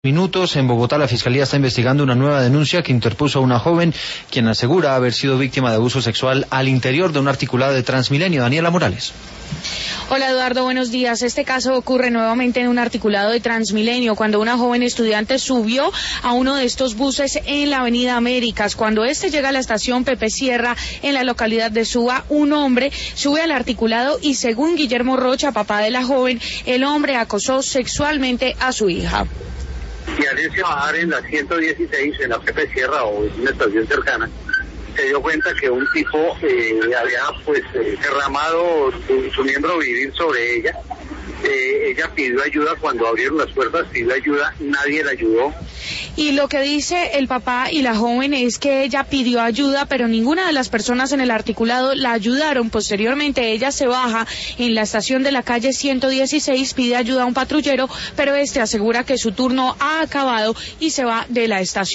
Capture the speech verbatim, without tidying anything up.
Minutos, en Bogotá la Fiscalía está investigando una nueva denuncia que interpuso una joven quien asegura haber sido víctima de abuso sexual al interior de un articulado de Transmilenio. Daniela Morales. Hola Eduardo, buenos días. Este caso ocurre nuevamente en un articulado de Transmilenio, cuando una joven estudiante subió a uno de estos buses en la avenida Américas. Cuando este llega a la estación Pepe Sierra, en la localidad de Suba, un hombre sube al articulado y, según Guillermo Rocha, papá de la joven, el hombre acosó sexualmente a su hija. Y al irse a bajar en la ciento dieciséis, en la Pepe Sierra o en una estación cercana, se dio cuenta que un tipo eh, había pues eh, derramado su, su miembro viril sobre ella. Eh, ella pidió ayuda cuando abrieron las puertas, pidió ayuda, nadie la ayudó. Y lo que dice el papá y la joven es que ella pidió ayuda, pero ninguna de las personas en el articulado la ayudaron. Posteriormente ella se baja en la estación de la calle ciento dieciséis, pide ayuda a un patrullero, pero este asegura que su turno ha acabado y se va de la estación.